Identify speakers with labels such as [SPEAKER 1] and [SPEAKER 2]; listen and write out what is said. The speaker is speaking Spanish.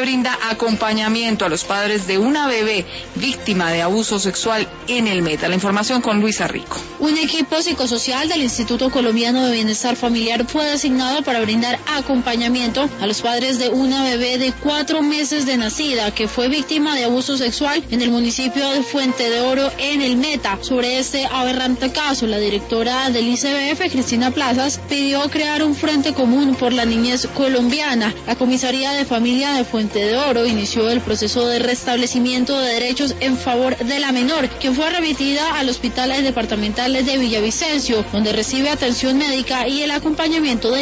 [SPEAKER 1] brinda acompañamiento a los padres de una bebé víctima de abuso sexual en el Meta. La información con Luisa Rico.
[SPEAKER 2] Un equipo psicosocial del Instituto Colombiano de Bienestar Familiar fue designado para brindar acompañamiento a los padres de una bebé de 4 meses de nacida que fue víctima de abuso sexual en el municipio de Fuente de Oro, en el Meta. Sobre este aberrante caso, la directora del ICBF, Cristina Plazas, pidió crear un frente común por la niñez colombiana. La Comisaría de Familia de Fuente de Oro inició el proceso de restablecimiento de derechos en favor de la menor, quien fue remitida al Hospital Departamental de Villavicencio, donde recibe atención médica y el acompañamiento de